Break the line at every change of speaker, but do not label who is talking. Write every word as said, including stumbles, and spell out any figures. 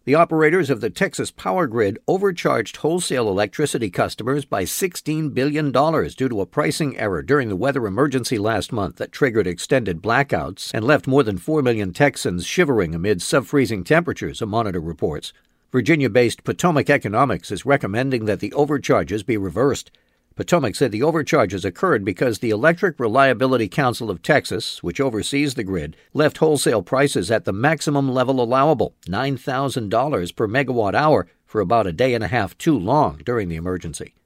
The operators of the Texas power grid overcharged wholesale electricity customers by sixteen billion dollars due to a pricing error during the weather emergency last month that triggered extended blackouts and left more than four million Texans shivering amid sub-freezing temperatures, a monitor reports. Virginia-based Potomac Economics is recommending that the overcharges be reversed. Potomac said the overcharges occurred because the Electric Reliability Council of Texas, which oversees the grid, left wholesale prices at the maximum level allowable, nine thousand dollars per megawatt hour, for about a day and a half too long during the emergency.